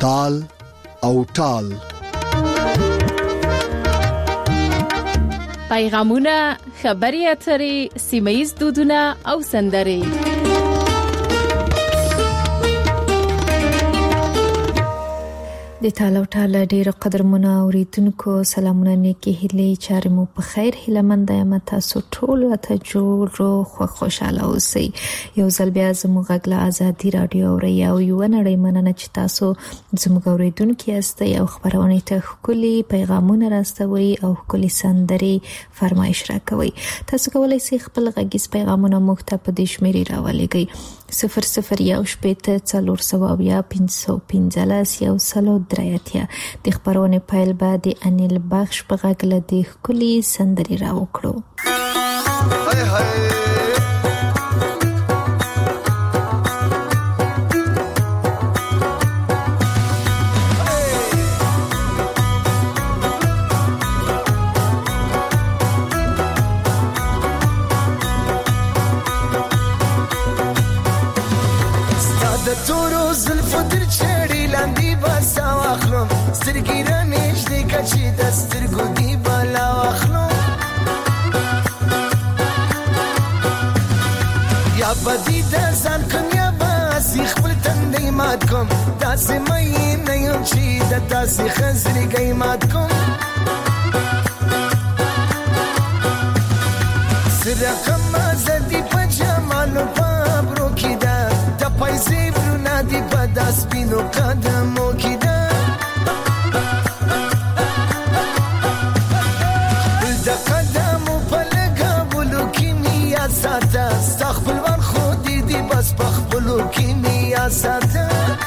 تال او ټال. پیغامونه، خبري اترې، سیمه‌یز دودونه او سندرې. د تاله ټاله ډیره قدرمنه اوریدونکو سلامونه نیکی هیله چاره مو په خیر هیله مند یم تاسو ټول ته جوړ خو خوشاله اوسئ. یو ځل بیا زموږ غږ آزادي رادیو اوري او یو نړۍ مننه چې تاسو زموږ اوریدونکو یاستئ او خبرونه ته خولي پیغامونه راستوي او خولي سندري فرمایش راکوي. تاسو کولای شئ خپل غږیز پیغامونه موږ ته په دې شمیرې راولېږئ 00141515 د خبرونه پایل بعد انیل بخش په غږ له دې خولي سندري راوکړو. سترګې رانیږدې کچې د سترګو دی بالا واخلو یا بدی د ځان کوم یا باسي خپل تندې مات کوم داسې مې نه یم چې د داسې خزرګې مات کوم سره کوم زدي په جمالو پابرو کې دا د پیسې برونه دی په داس پینو قدمو کې دا ساته استغفر ور خودی دی بس بخبلو کیمیا ساته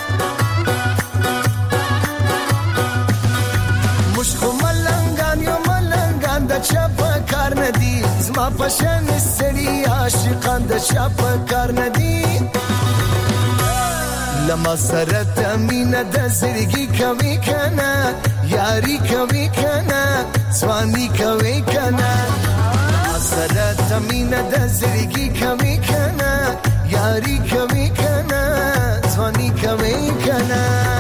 مشکو ملنگان یو ملنگان دا چپ کار ندی زما پشن سری عاشقان دا چپ کار ندی لما سرت امین دا زرگی کوي کنا یاری کوي کنا سوانی کوي کنا سره تمینه د زړګي کوي کنه یاري کوي کنه ځواني کوي کنه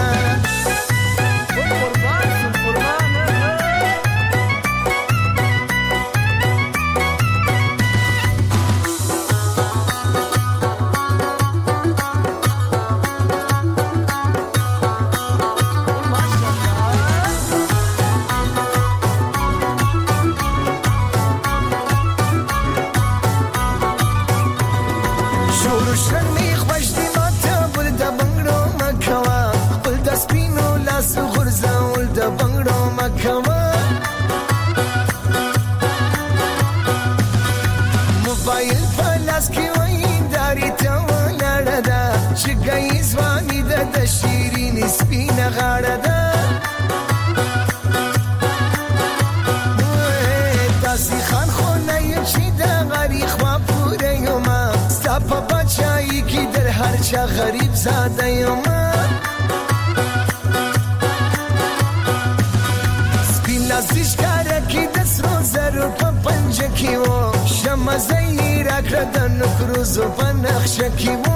موبایل پلاس کی وینداری ته ولاړه ده چې ګي ځواني د شیرین سپینه غاړه ده تاسو خان خو نه یې چې د غریخ ما پوره یم ستاپ بچای کی در هر چا غریب زاده یم سپین لاسیش کاره کی د سرو زرو په پنجه کی و شمع زیر اکردن نکروزو پا نخشه کی و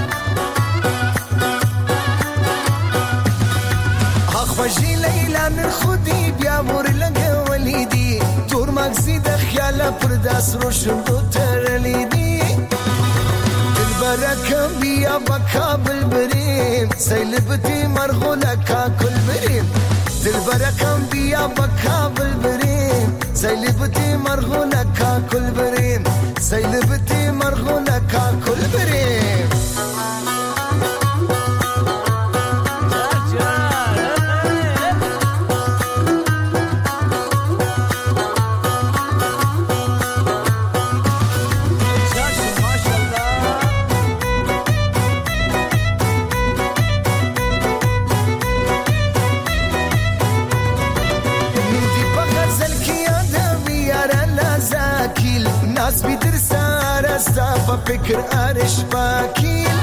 آخوشی لیلان خودی بیا مور لگه ولیدی دور مگزی د خیال پر دست رو شندو ترلی دی دل برکم بیا با کابل بریم سیلبتی مرغو لکا کل بریم دل برکم بیا با کابل بریم سیلبتی مرغو لکا کل بریم سیلبتی مرغو لکا کل بریم ناس بیدر سارا ستا فکر آرش باکیل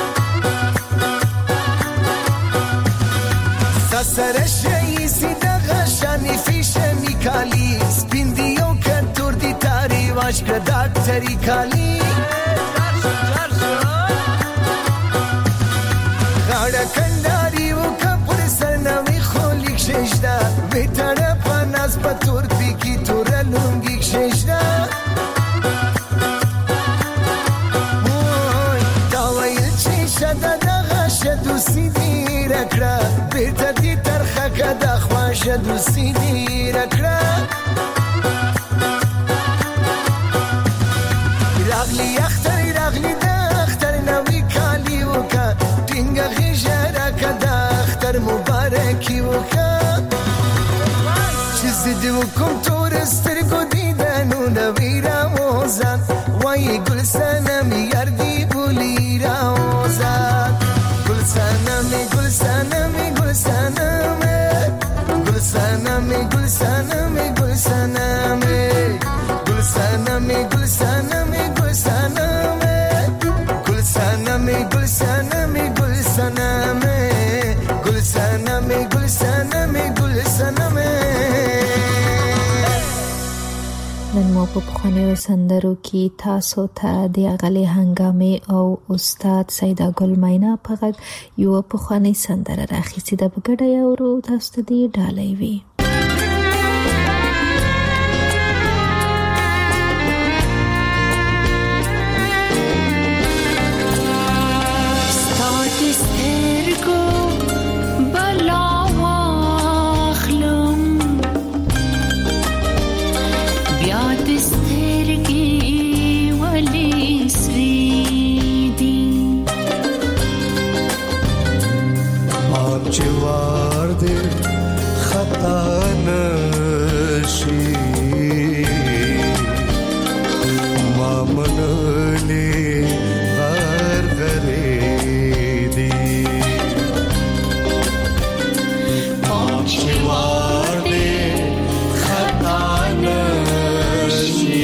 ساسرش رئیسی دا غشانی فیشنی کالی سپیندیو کتور دی تاری واش کرداد تری کالی غاڑا کنداری و کپر د دغه شدوسی دی رکړه بیرته دې ترخه که د خوا شدوسی دی رکړه راغلی اختر راغلی د اختر نوی کالی وکه ټینګه غېږه راکه د اختر مبارکي وکه چې زه دې وکم تور سترګو دیدنونه وي راوځه وایي ګل صنمې یار دې بولي راوځه ګل صنمې ګل صنمې ګل صنمې ګل صنمې ګل صنمې ګل صنمې ګل صنمې ګل صنمې ګل صنمې ګل صنمې ګل صنمې ګل صنمې ګل صنمې ګل صنمې ګل صنمې نن مو په پخوانیو سندرو کې تاسو ته د اغلې هنګامې او استاد سیده ګل مینا په غږ یو پخوانی سندره راخیستې ده په ګډه یې اورو تاسو ته دې ډالۍ وي جوار دې خطا نشي ما منلې غر غرې دي جوار دې خطا نشي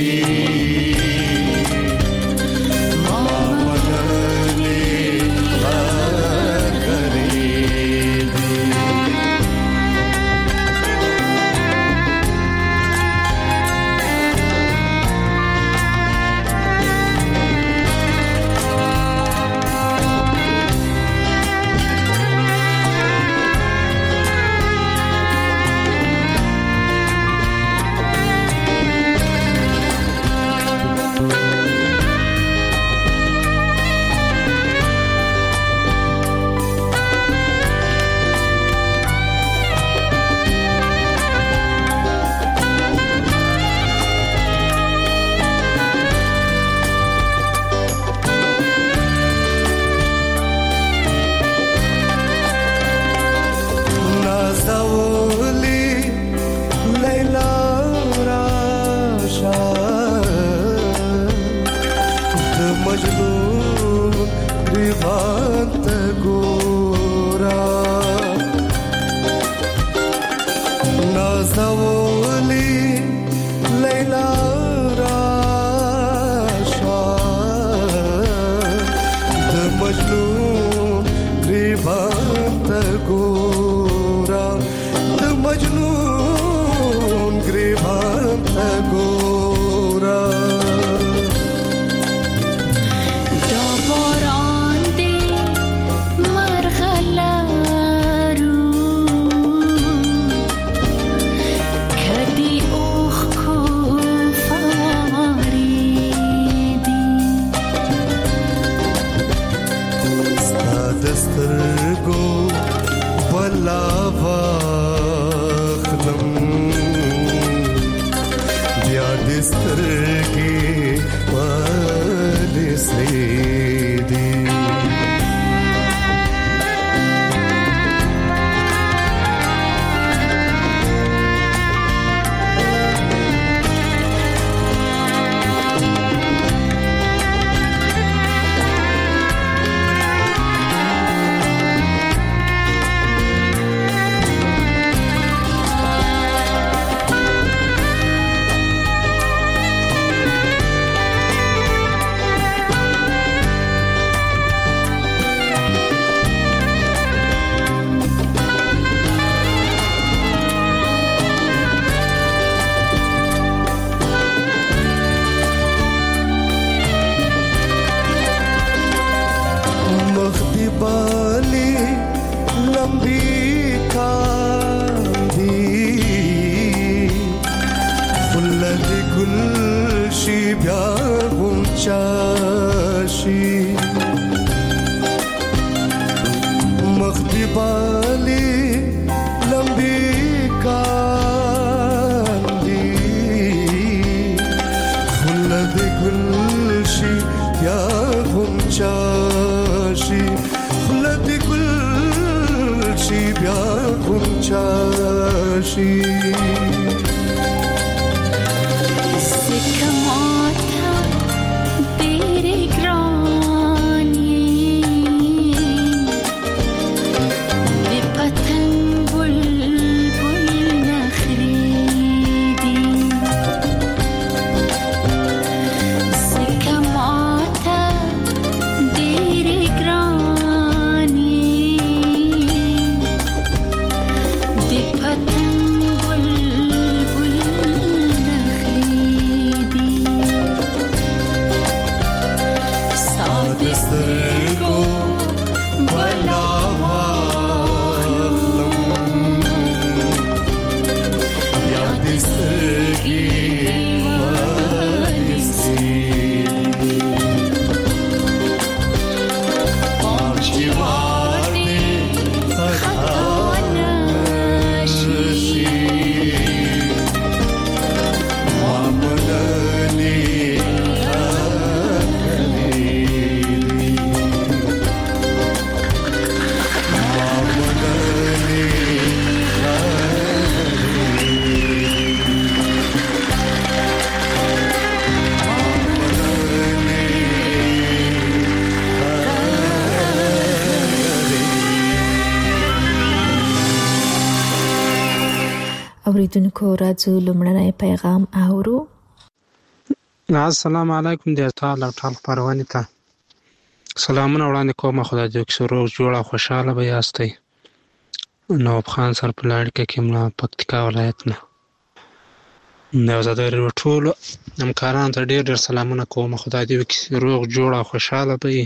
چاشی اوریدونکو راځو لومړنی پیغام اورو. السلام علیکم د تعالی ټال پروانې ته سلامونه وړاندې کوم. خدای دې وکړي روغ جوړ او خوشاله به یاستئ. نواب خان سر په لړکه کې ملا پکتیکا ولایت نه نو زادر ټول همکاران ته ډېر ډېر سلامونه کوم. خدای دې وکړي روغ جوړ او خوشاله به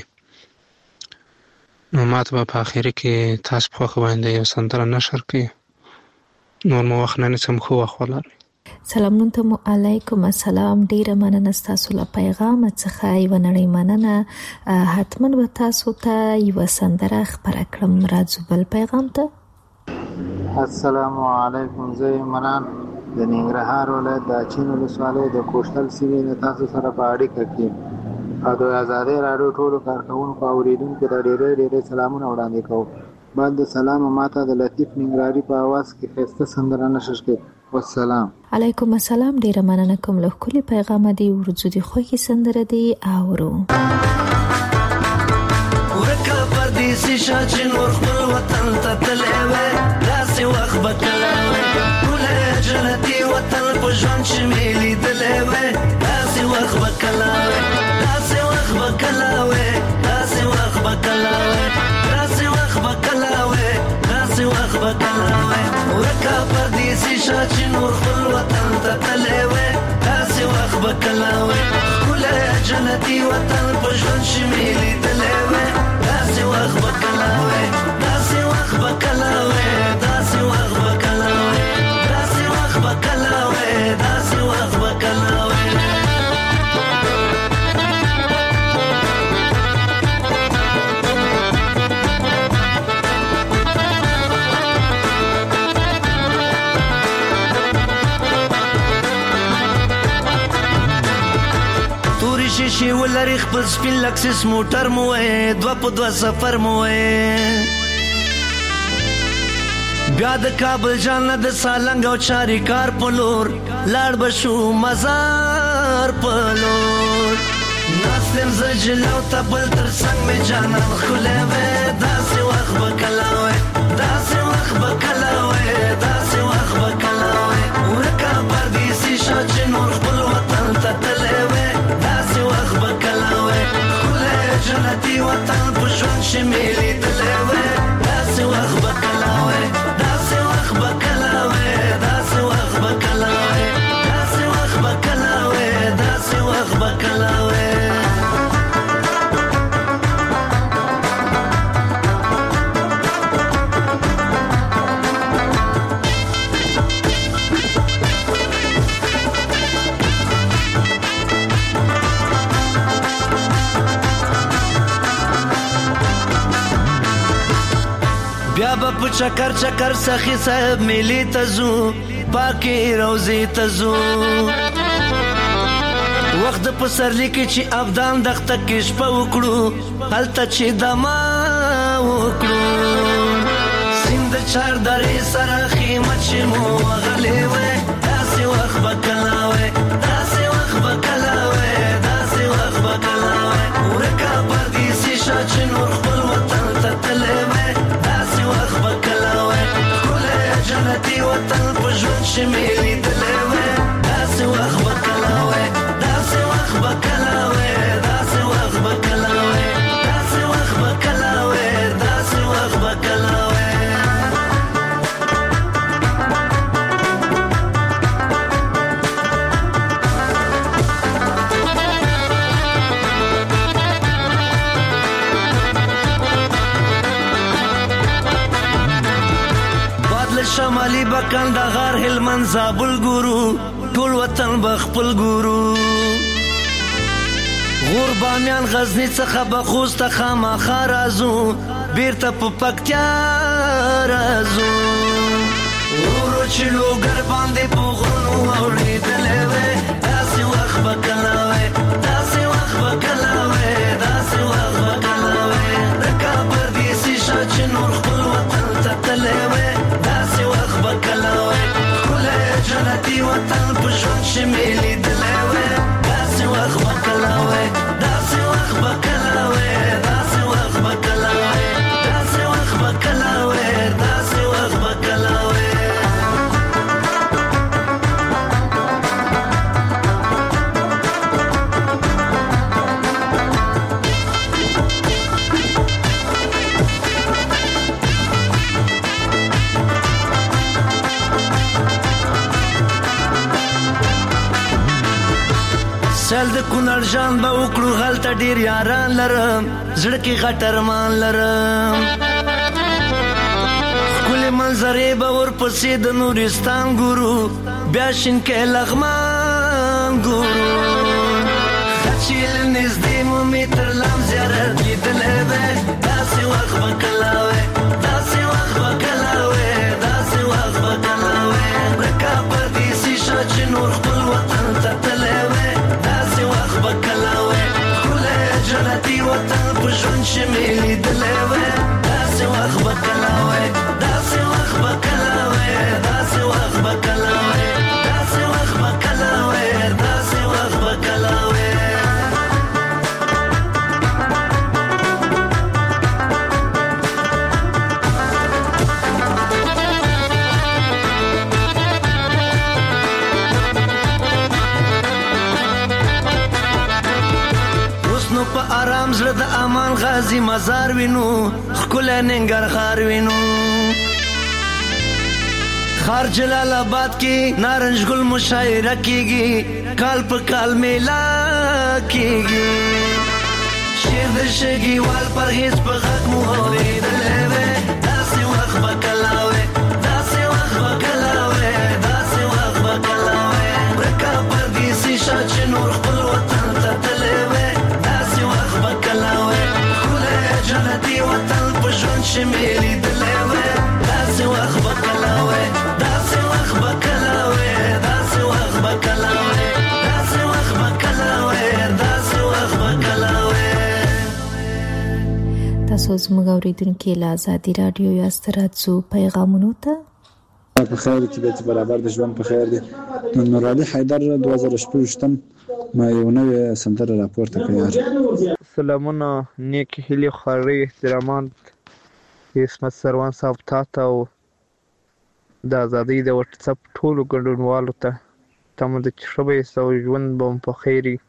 نو ماته په اخر کې تاسو په خو باندې یو سندره نشر کړئ. نور مو وخت نه سم خو خولر. سلامونه علیکم. السلام. ډیره مننه تاسو له پیغام څخه یو نړۍ مننه. حتما به تاسو ته یو سندره خبره کړم. راځو بل پیغام ته. السلام علیکم. زه منان د ننګرهار ولایت د اچین ولسوالۍ د کوشتل سیمې نه تاسو سره په اړیکه کې او د آزادۍ راډیو ټولو کارکونکو او اوریدونکو ته ډېر سلامونه وړاندې کوم. بعد د سلام ماته د لطیف ننګرهاري په आवाज کې خسته سندره نشر کړي. والسلام علیکم. السلام. ډیره مننه کوم. له کلی پیغام دی ورځو دی خوږی سندره دی اورو. ورکه پردیسی شاچ نور خپل وطن ته تللی وی داسې وخت به کله وی ټولی جنتي وطن په ژوند چې مې لیدلی وی داسې وخت به کله وی داسې وخت به کله وی داسې وخت به کله وی داسې وخت به کله وی داسې وخت به کله وی ورکه پردیسی شاچ نور خپل وطن ته تللی وی داسې وخت به کله وی ټولی جنتي وطن په ژوند چې مې لیدلی وی داسې وخت به کله وی داسې وخت به کله وی داسې وخت به کله وی داسې وخت به کله وی داسې وخت به کله وی. شیشې ولري خپل سپین لکسس موټر مو وې دوه په دوه سفر مو وې بیا د کابل جان د سالنګ او چاري کار په لور لاړ بشو مزار په لور ناستم زجلو ته بل تر څنګ مې جانان خولې وې داسې وخت به کله وې داسې وخت به کله وې داسې وخت به کله وې ورکه پردیسي شو چې نور خپل وطن ته تللی وې جنتي وطن په ژوند چې مې لیدلی وی داسې وخت به کله وی داسې وخت به کله وی داسې وخت به کله وی داسې وخت به کله وی داسې وخت به کله وی. بیا به په چکر چکر سخی صاحب میلی تزو پاکی روزی تزو وقت په سرلی کې چې ابدان دخته کې شپه وکړو هلته چې دما وکړو سیند چار درې سره خیمه چې مو غلې وې داسې وخت به کله وې داسې وخت به کله وې داسې وخت به کله وې ورکه پردیسي شه چې نور خپل وطن ته تللی وې داسې وخت به کله وې ښکلی جنتي وطن په ژوند چې مې لیدلی وې داسې وخت به کله وې داسې وخت به کله وې داسې وخت به کله وې داسې وخت به کله وې داسې وخت به کله وې شمالي بکندهار هلمند زابل ګورو ټول وطن بخپل ګورو غور بامیان غزنی څخه به خوست خامخا راځو بیرته په پکتیا راځو ورو چې لوګر باندې په غرونو اورېدلی وې داسې وخت به کله وې داسې وخت به کله وې داسې وخت به کله وې لکه پردیسي شه چې نور خپل وطن ته تللی وې داسې وخت به کله وې ښکلی جنتي وطن په ژوند چې مې لیدلی وې داسې وخت به کله وې داسې وخت به کله وې داسې وخت به کله وې داسې وخت به کله وې داسې وخت به کله وې سل د کونړ جان به وکړو هلته ډېر یاران لرم زړه کې غټ ارمان لرم ښکلې منظرې به ورپسې د نورستان ګورو بیا شینکۍ لغمان ګورو ښه چې له نږدې مو مې تر لام زیارت لیدلی وې داسې وخت به کله وې داسې وخت به کله وې داسې وخت به کله وې ورکه پردیسي شه چې نور خپل وطن ته تللی وې داسې وخت به کله وې ښکلی جنتي وطن په ژوند چې مې لیدلی وې داسې وخت به کله وې داسې وخت به کله وې داسې وخت به کله وې داسې وخت به کله وې داسې وخت به کله وې په آرام زړه د امان غازی مزار وینو ښکلی ننګرهار وینو خار جلال آباد کې نارنج ګل مشاعره کیږي کال په کال میله کیږي شعر د شګیوال پرهیز په غږ مو اورېدلی وې داسې وخت به کله وې داسې وخت به کله وې داسې وخت به کله وې ورکه پردیسي شه چې نور خپل وطن ته تللی وې جنتي وطن په ژوند چې مې لیدلی وې داسې وخت به کله وې داسې وخت به کله وې داسې وخت به کله وې داسې وخت به کله وې داسې وخت به کله وې تاسو زموږ اورېدونکي له ازادي راډیو یاست راځو پیغامونو ته په خیر کې به برابر د ژوند په خیر دی نور علي حیدر 2016 ما یو نوې سندره راپورته کړه سلامونه نیک هیلې خوارۍ احترامات عصمت سروان صاحب تاته او د ازادۍ د وټساپ ټولو ګډونوالو ته تمه ده چې ښه به یې او ژوند به مو په خیر وي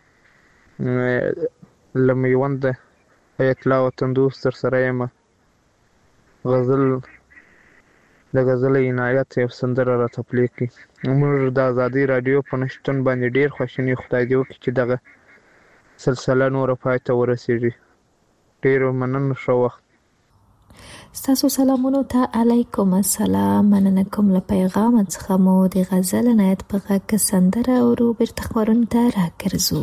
له میونده ایت الله وطن دوست سره یم غزل د غزل عنایت یو سندره راته پلی کړي موږ د ازادۍ راډیو په نشتون باندې ډېر خواشیني خدای دې وکړي چې دغه سلسله نوره پای ته ورسېږي ډېر مننه ښه وخت ستاسو سلامونو ته علیکم السلام مننه کوم له پیغام څخه مو د غزل عنایت په غږ سندره اورو بیرته خپرونې ته راګرځو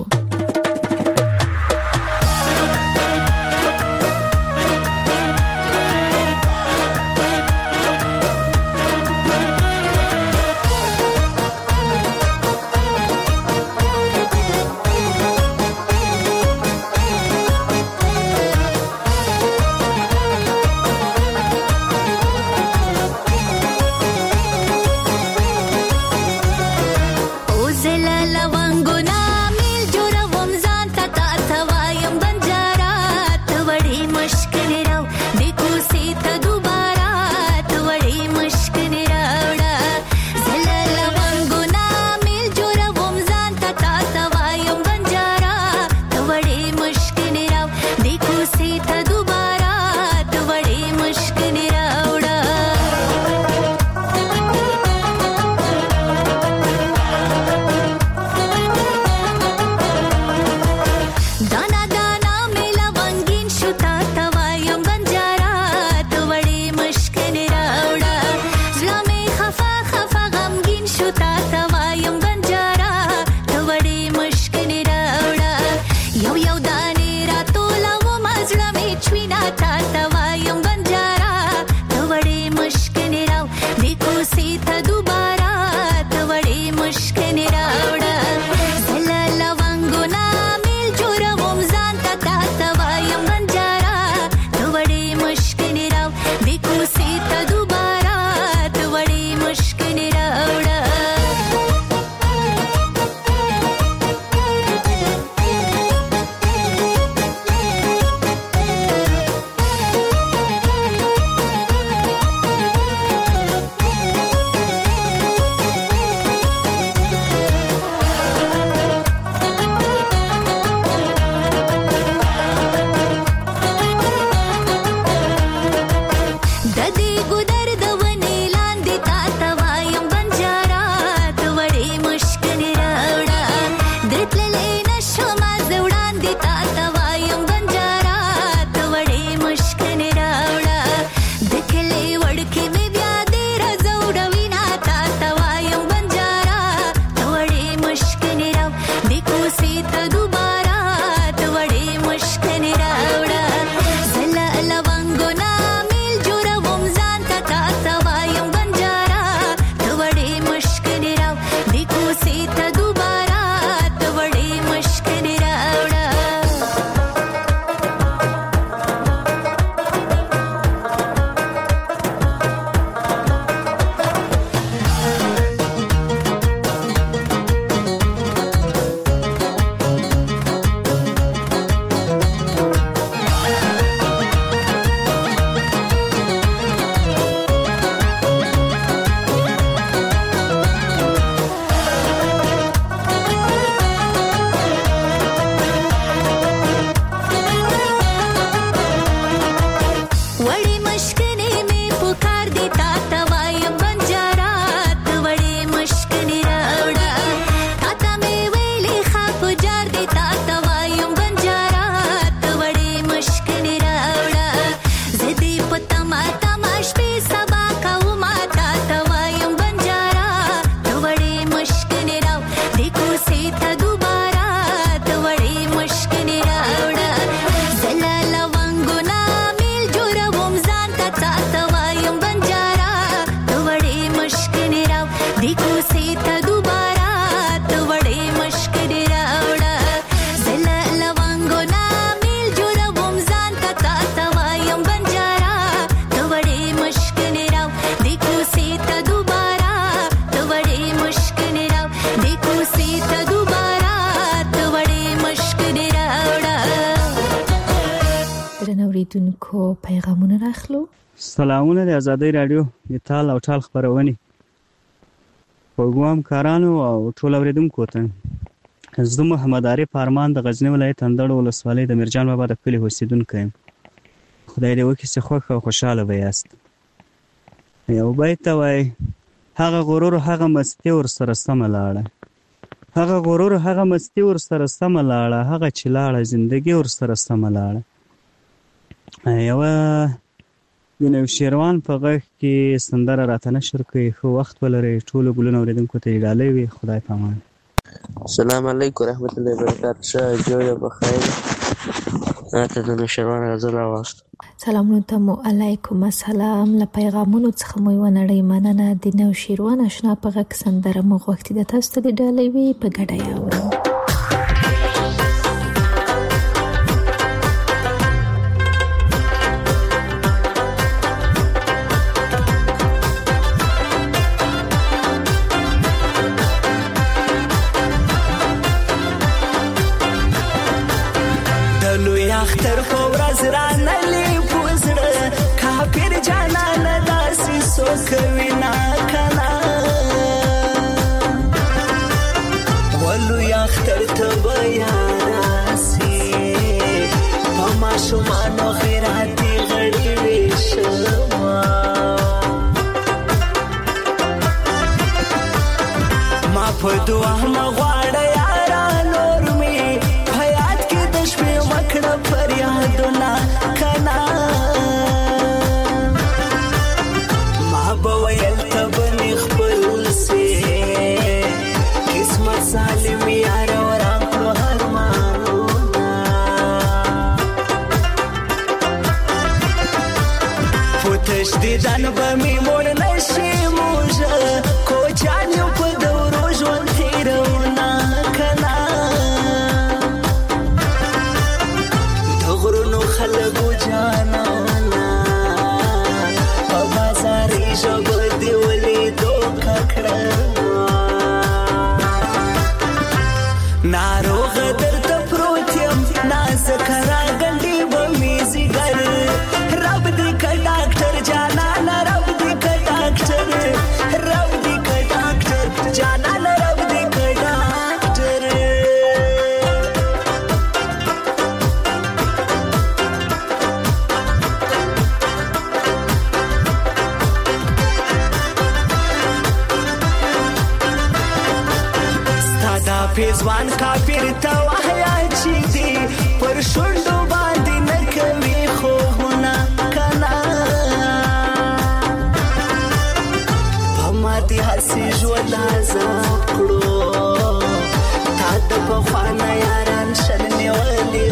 اوریدونکو پیغامونه راخلو. سلامونه د آزادۍ رادیو د تال او ټال خبرونه پروګرام کارانو او ټول اوریدونکو ته زه محمد عارف ارمان د غزنی ولایت اندړ ولسوالۍ د مرجان بابا د کلی اوسیدونکی یم. خدای دې وکړي چې خوښ او خوشاله به یاست. یو بیت وای هغه غرور هغه مستی ور سره سم لاړه، هغه غرور هغه مستی ور سره سم لاړه، هغه چې لاړه زندگی ور سره سم لاړه. یو د نوشیروان په غږ کې سندره راته نشر کوي. ښه وخت ولرئ ټولو ګلونو اوریدونکو ته ډالۍ وي. خدای پامان. السلام علیکم ورحمت الله وبرکاته. شه جوړه بخیر. راته د نوشیروان غزل راوست. سلامونه ته مو علیکم السلام. له پیغامونو څخه مو یو نړۍ مننه. د نوشیروان آشنا په غږ سندره مو غوښتي د تاسو ته ډالۍ وي په ګډه یاورو. اختر په ورځ را نلی کوي نا کنا ولو یاختر ته بیاناسي پما شمانو خیراتی غړي وشما ما په دعا مغواړه یارا نور می حیات کې د شپې مکړه فریادونه کنا ما به ویل ته بنې خپل سي قسمت ظالم یار وران کړو ارمانونه پوتش دیدن به می مړ نشي موږه کوچان یو په دورو ژوند تیرونه کنا د غرونو خلکو جانانا په بازاري ژبه دې ولیدو ککړه ناروغه درته پروت یم نازکه راګنډې به مې ځیګر رب دې که ډاکټر جانانه رب دې که ډاکټر رب دې که ډاکټر جانانه رب دې که ډاکټر ستا دا پیزوان کافر ته وحیا چې دی پر شونډو باندې نه کوي خوبونه کنا په ما دې هسې ژوند عذاب کړو تا د پخوانه یاران شل نیولي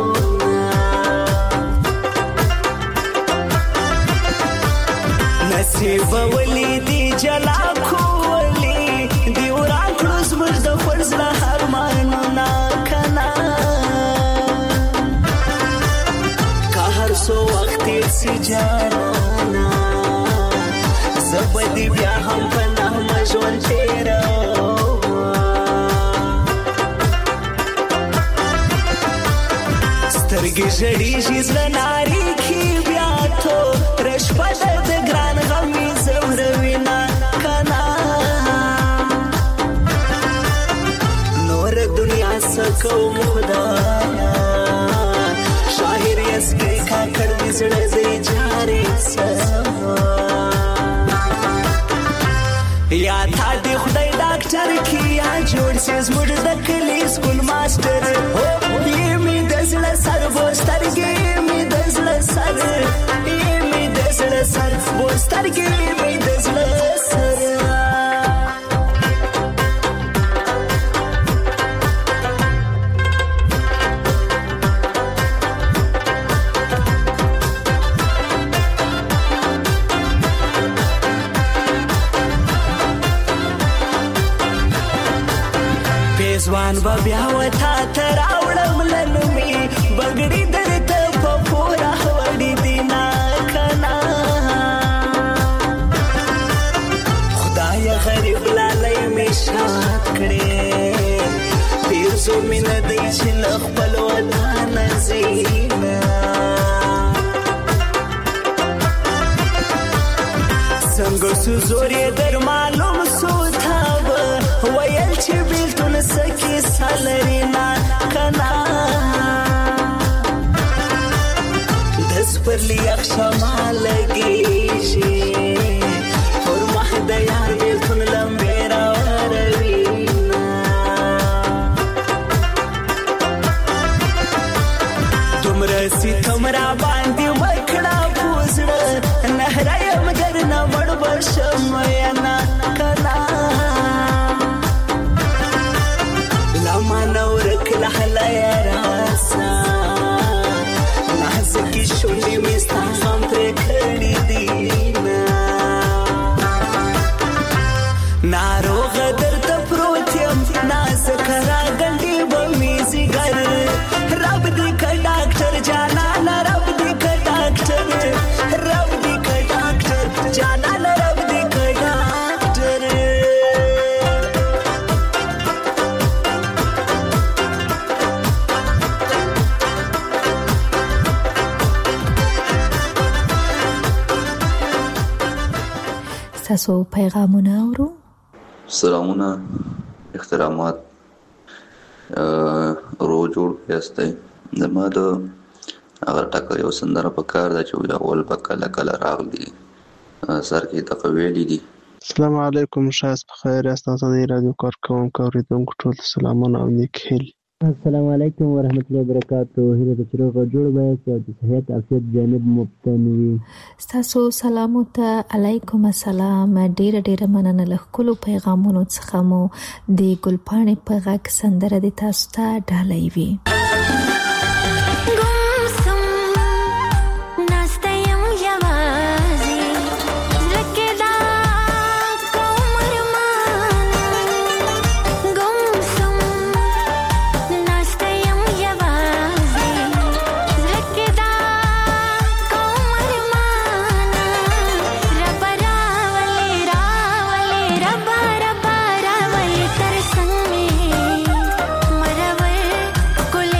نصیب ولیدي جلا کولی دی وران کړو زموږ د خپل زړه ارمانونه کنا که هر څو وخت تېر سي جانانه زه به دې بیا هم په نغمه ژوند تېرومه سترګې ژړېږي زړه نارېږي بیا توره شپه ده د ګران غم مې ځوروي نه کنا نور دنیا څه کوم خدایا شاعر یسکۍ کاکړ دې زړه زه جارې سما یا تا دې خدای ډاکټر کې یا جوړ سي زموږ د کلي سکول ماسټر یې مې د زړه سر بوسترګې مې د زړه سر یې مې د زړه سر بوسترګې مې د زړه سر ځوان به بیا وتا ته راوړم لنمې بګړي درته په پوره وړي دي نه کنا خدایه غریب لالی مې شاد کړې پیرزو مې نه دی چې له خپل ودانه ځي نه څنګه سو زور یې در معلوم سو تا به ویل چې بیلتون سکی سالري نه کنا دس پر لیاق شما لګیږي پر مخ د یار بیلتون لمبې راوروي نه دومره ستم را باندې وکړه پوزړه نهره یم درنه مړ به شم نه کنا لحلا یا راسا نازکی شونډې مې ستا غم پرې کړي دي ناروغه درته پروت یم نازکه راګنډې به مې ځیګر رب دې که ډاکټر جانانه رب دې که ډاکټر رب دې که ډاکټر جانانه رب دې که ډاکټر تاسو پیغامونه اورو. سلامونه، احترامات، رو جوړ یاستئ. زما د هغه ټکر یو سندره په کار ده چې اول به کله کله راغلي سر کې تقویلی دي. السلام علیکم، شایست په خیر یاست. ازادي رادیو کارکوونکو اوریدونکو ټول سلامونه او نیک هیلې. السلام علیکم ورحمت الله وبرکاتہ. هیله ده چې روغ جوړ وایاست او د صحت عافیت جانب مبتنی وي. ستاسو سلام ته علیکم السلام. ډیره مننه له خپل پیغامونو څخه مو د ګلپاڼې په غږ سندره د تاسو ته ډالۍ وي. Kul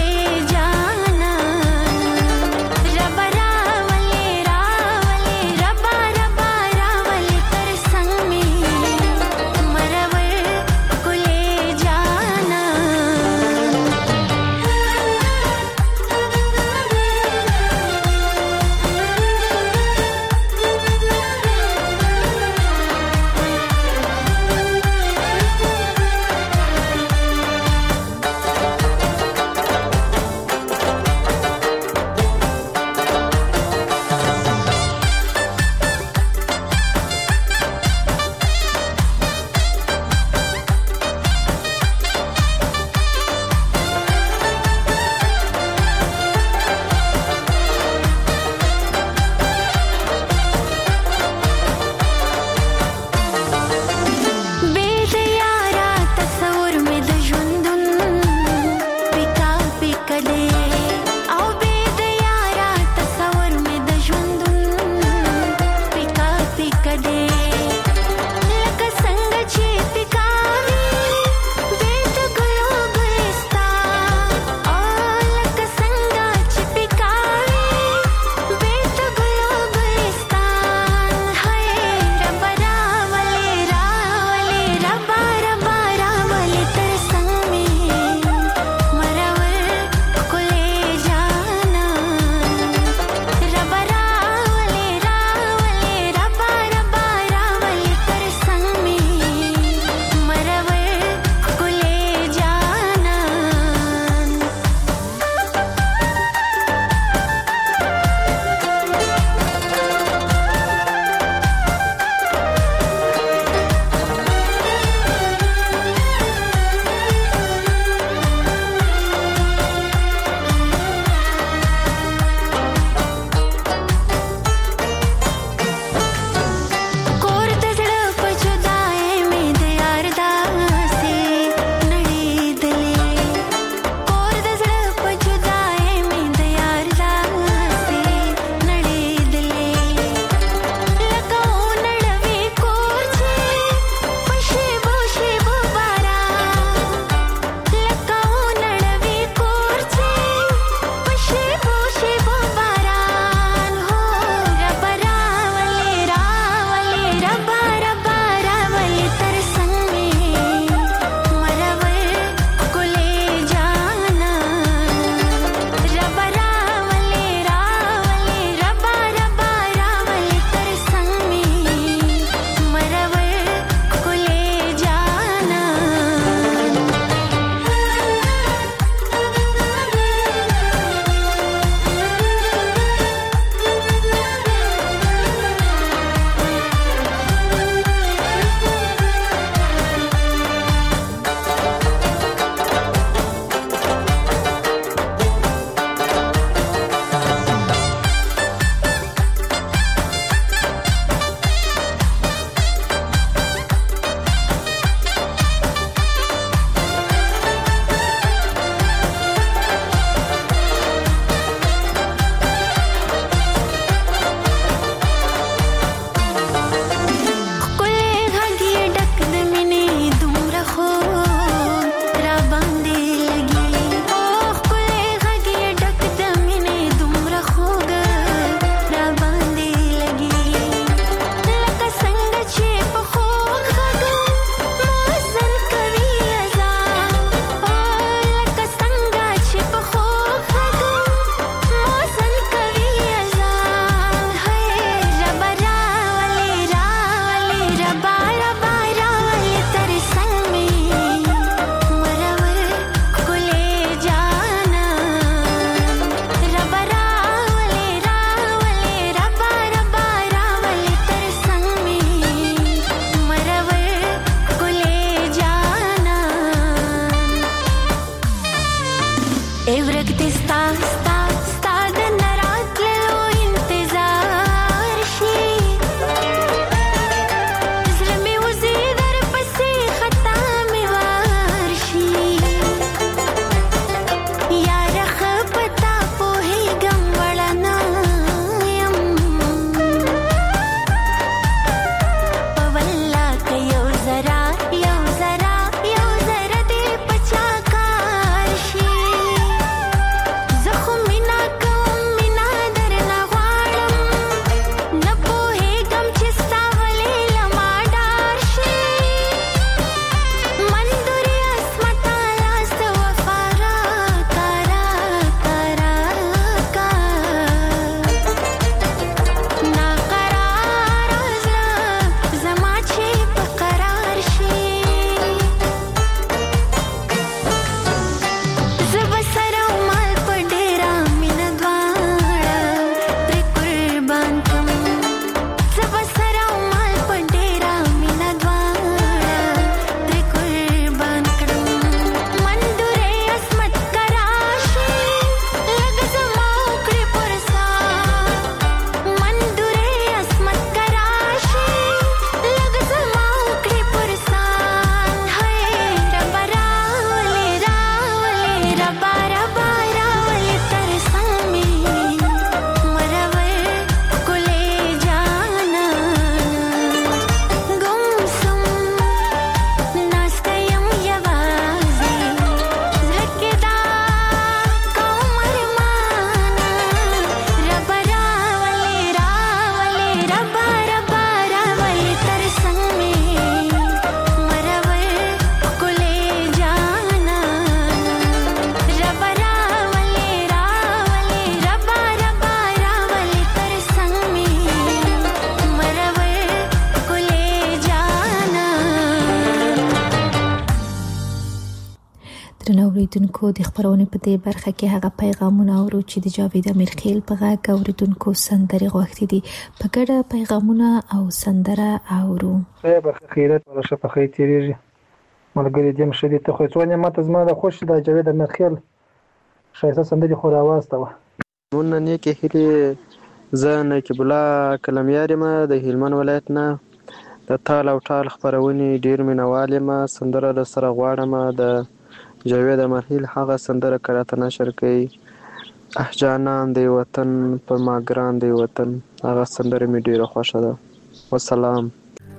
اوریدونکو د خبرونې په دې برخه کې هغه پیغامونه اورو چې د جاوید امیرخیل په غږ اوریدونکو سندرې غوښتي دي. په ګډه پیغامونه او سندره اورو. برخه خیرات ولا شفه خیر تیریږي ملګری دې مشدي ته خو څونه ماته زما د خوش د جاوید امیرخیل شایسته سندرې خو راواسته و. مون نه کې هلي زه نقیب الله کلمیار ما د هلمند ولایت نه د تال او ټال خبرونې ډیر مینوال یم. سندره د سره غواړم د جاوید امیرخیل هغه سندره کراته نشر کوي اح جانان دی وطن په ما ګران دی وطن هغه سندره مې ډیره خوښه ده. والسلام.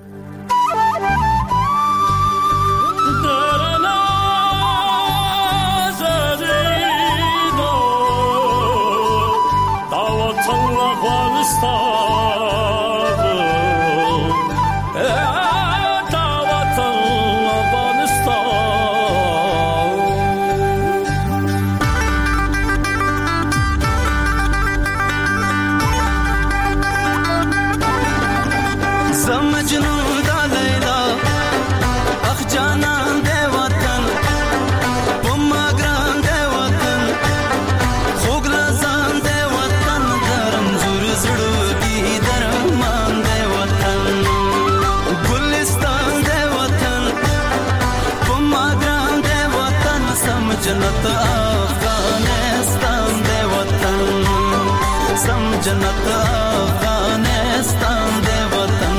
जन्नत अफगानिस्तान दे वतन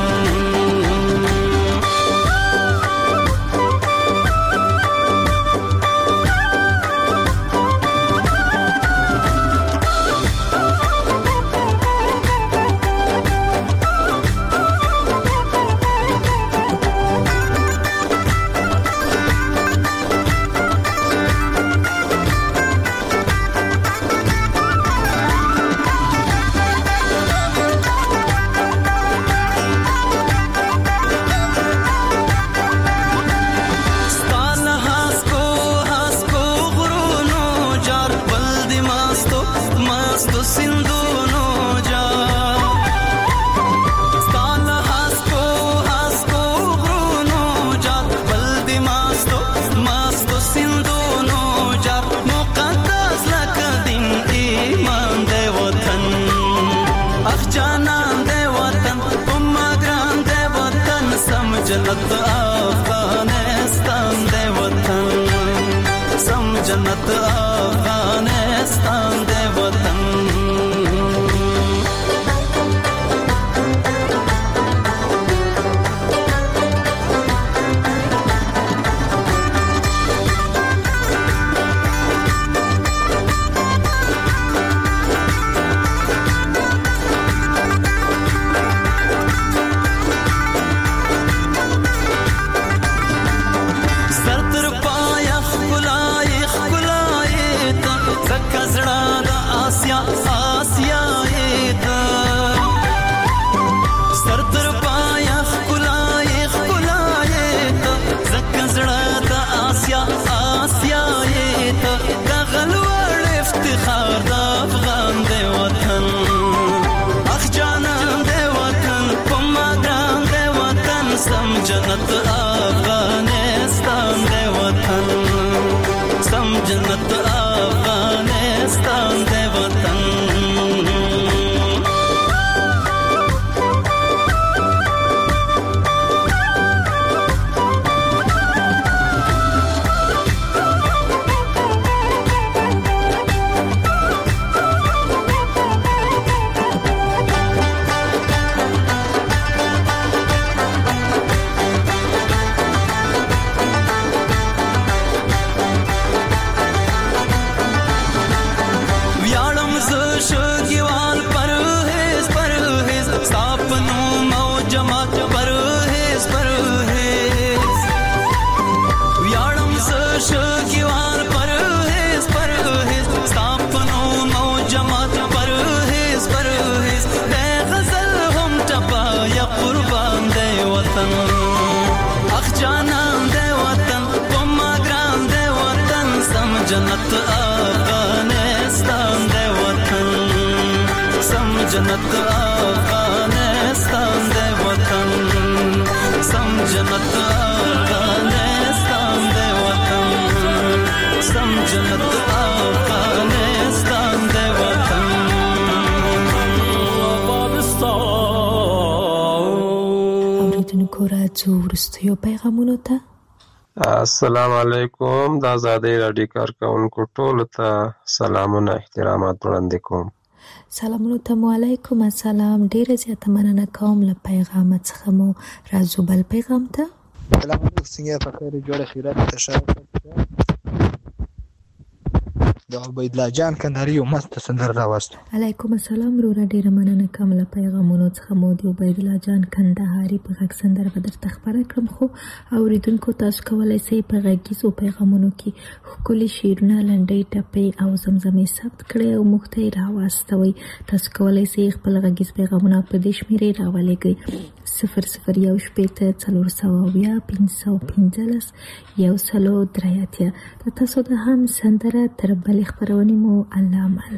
जन्नत अफगानिस्तान दे वतन सम जन्नत अफगानिस्तान दे वतन जन्नत अफगानिस्तान दे वतन सम जन्नत अफगानिस्तान दे वतन जन्नत अफगानिस्तान दे वतन सम जन्नत अफगानिस्तान दे वतन सम जन्नत अफगानिस्तान दे वतन सम جنت افغانستان د وطن اوریدونکو راځو وروستیو پیغامونو ته. السلام علیکم. د آزادۍ راډیو کارکونکو ټولو ته سلامونه احترامات وړاندې کوم. سلامونو ته مو علیکم السلام. ډیره زیاته مننه کوم له پیغام څخه مو راځو بل پیغام ته. سلام علیکم. څنګه په خیر جوړه خیرات تشکر. د عبید الله جان کندهاری یو مست سندره راوست. علیکم السلام. وروره ډیره مننه کوم له پیغامونو څخه مو د عبید الله جان کندهاری په غږ سندره به درته خبره کړم. خو اوریدونکو تاسو کولی شئ په غږیزو پیغامونو کې ښکلي شعرونه لنډۍ ټپې او زمزمې ثبت کړئ او موږ ته یې راواستوئ. تاسو کولی شئ خپل غږیز پیغامونه په دې شمېرې راولېږئ 0014040515 د تاسو د هم سندره تر بلې خپرونې مو الله مل.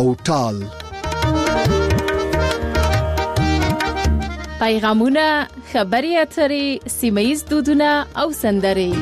او ټال. پیغامونه، خبري اترې، سیمه‌ییز دودونه او سندرې.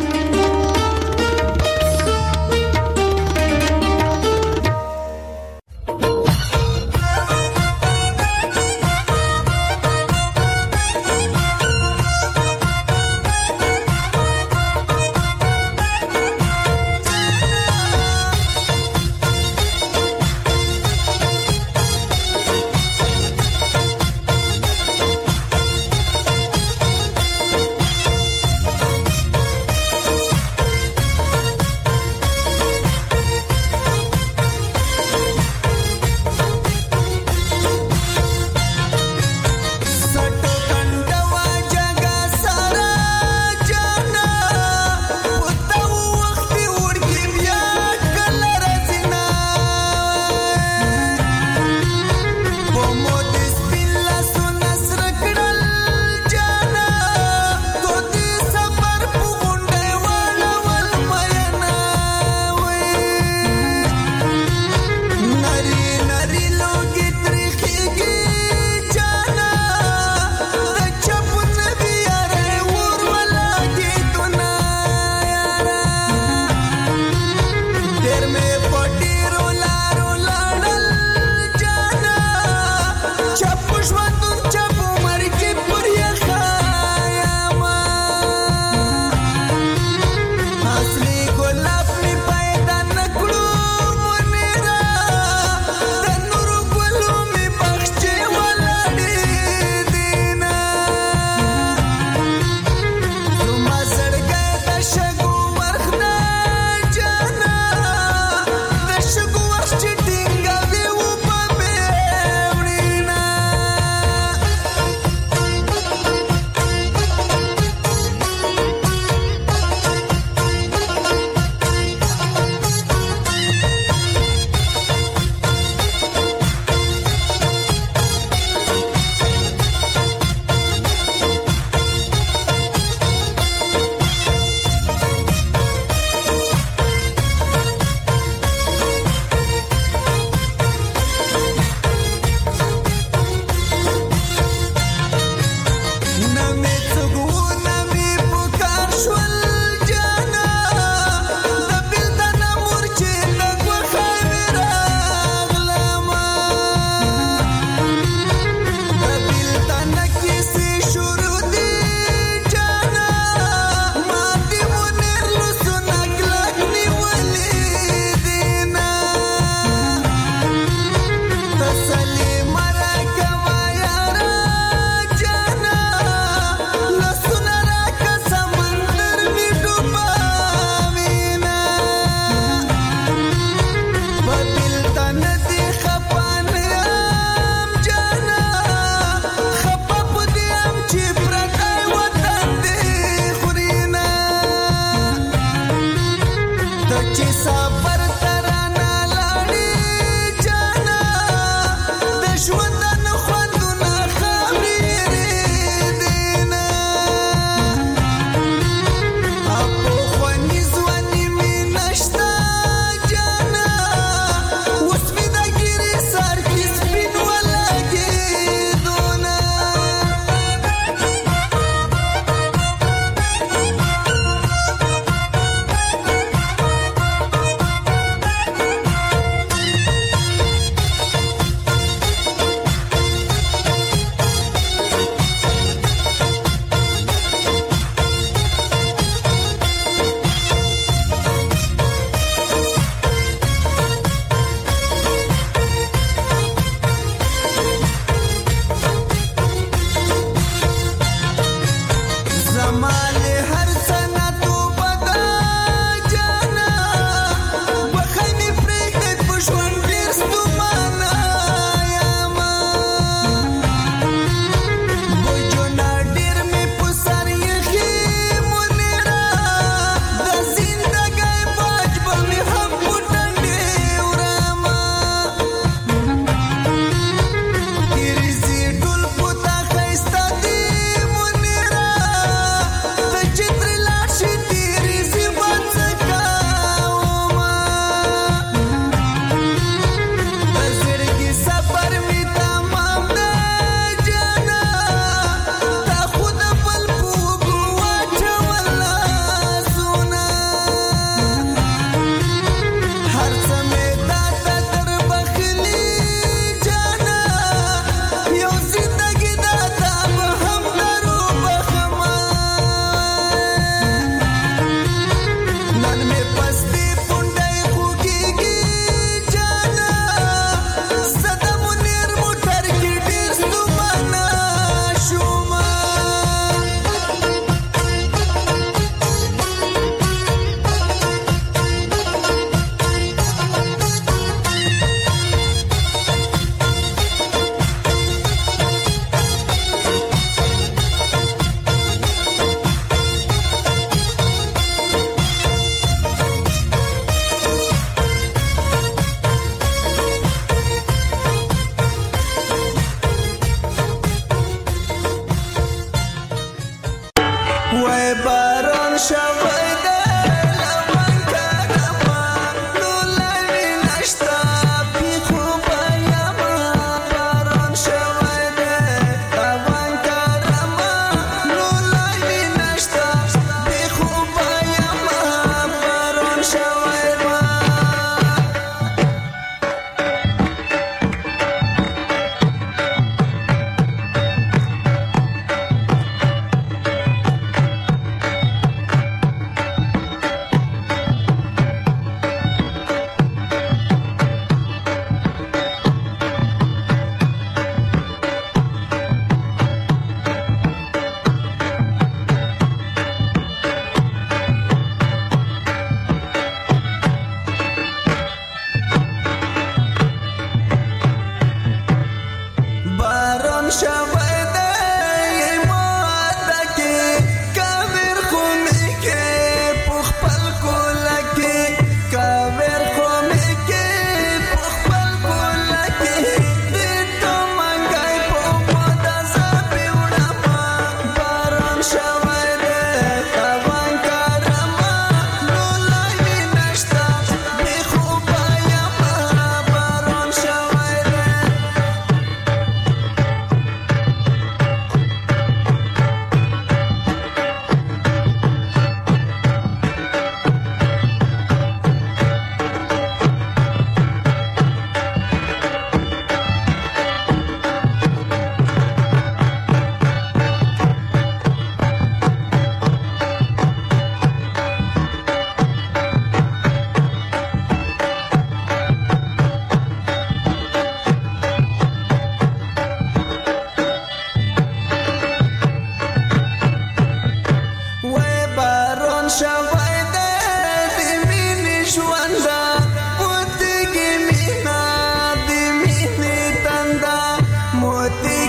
मोती